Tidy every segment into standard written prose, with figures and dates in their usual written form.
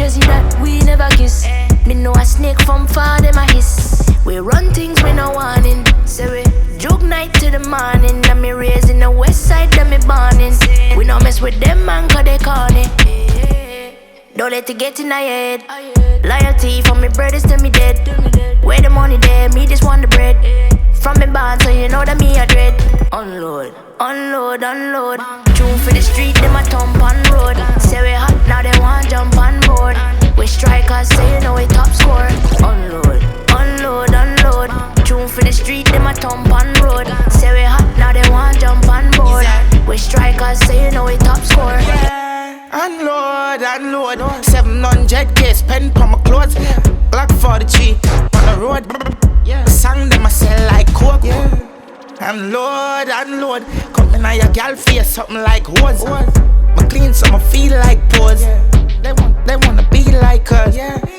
crazy that we never kiss. Me know a snake from far, them a hiss. We run things we no warning. Say we joke night to the morning. And me raised in the west side, them me borning. We no mess with them man cause they corny. Don't let it get in our head. Loyalty from me brothers till me dead. Where the money there, me just want the bread. From me band, so you know that me a dread. Unload, unload, unload. Tune for the street, them a thump on road. Say we hot, now they want jump on board. We strikers, so you know we top score. Unload, unload, unload. Tune for the street, them a thump on road. Say we hot, now they want jump on board. We strikers, so you know we top score. Unload, unload. 700k spend for my clothes. Glock 43 on the road. Sang them I sell like coke. Unload, unload. Come in your gal face something like hose. I clean so I feel like pose. They wanna be like us.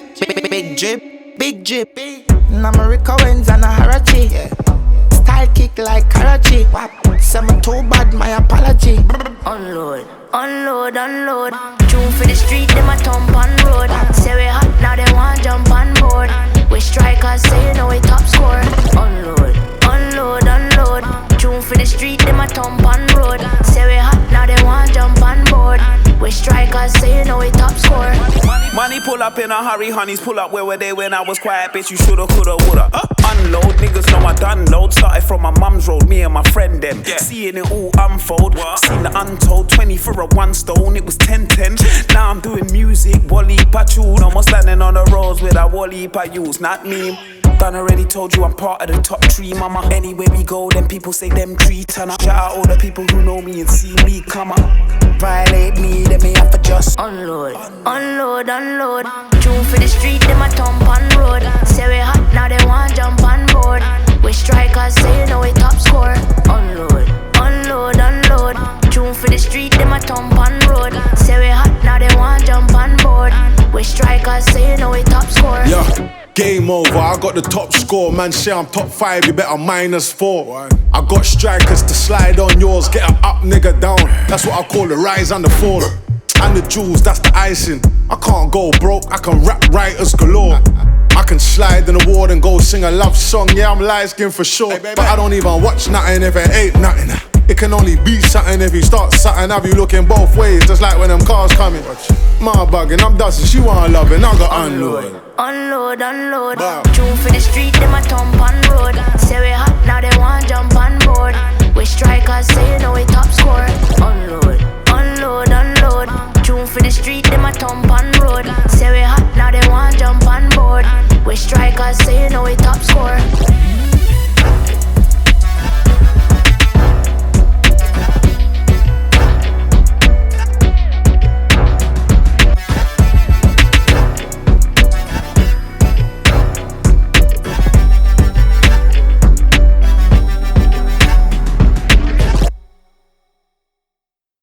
Big drip, big drip. Namarica wins and a Harachi. Style kick like Karachi. Say me too bad, my apology. Unload, unload, unload. Tune for the street, them a thump on road. Say we hot, now they want jump on board. We strikers, so you know we top score. Unload, unload, unload. Tune for the street, them a thump on road. Say we hot, now they want jump on board. We strikers, so you know we top score. Money pull up in a hurry, honeys pull up. Where were they when I was quiet? Bitch, you shoulda, coulda, woulda. Unload, niggas know I done load. Started from my mum's road, me and my friend them. Seeing it all unfold. Seen the untold, 20 for a 1 stone. It was 10-10. Now I'm doing music, Wally Pachun. Almost landing on the roads with a Wally Payus, not me. Done already told you I'm part of the top 3, mama. Anywhere we go, then people say them 3 turn up. Shout out all the people who know me and see me come up. Violate me, then me have to just unload, unload, unload. Tune for the street, them a thump on road. Say we hot, now they want jump on board. We strikers, so you know we top score. Unload, unload, unload. Tune for the street, them a thump on road. Say we hot, now they want jump on board. We strikers, so you know we top score. Yeah. Game over, I got the top score. Man say I'm top 5, you better -4. I got strikers to slide on yours. Get a up, nigga down. That's what I call the rise and the fall. And the jewels, that's the icing. I can't go broke, I can rap writers galore. I can slide in the ward and go sing a love song. Yeah, I'm light skin for sure, but I don't even watch nothing if it ain't nothing. It can only be something if you start something. Have you looking both ways, just like when them cars coming. My bugging, I'm dusting, she want loving, I got unload. Unload, unload. Tune for the street, them a thump on road. Say we hot, now they want jump on board. We strikers, so you know we top score. Unload, unload, unload. Tune for the street, them a thump on road. Say we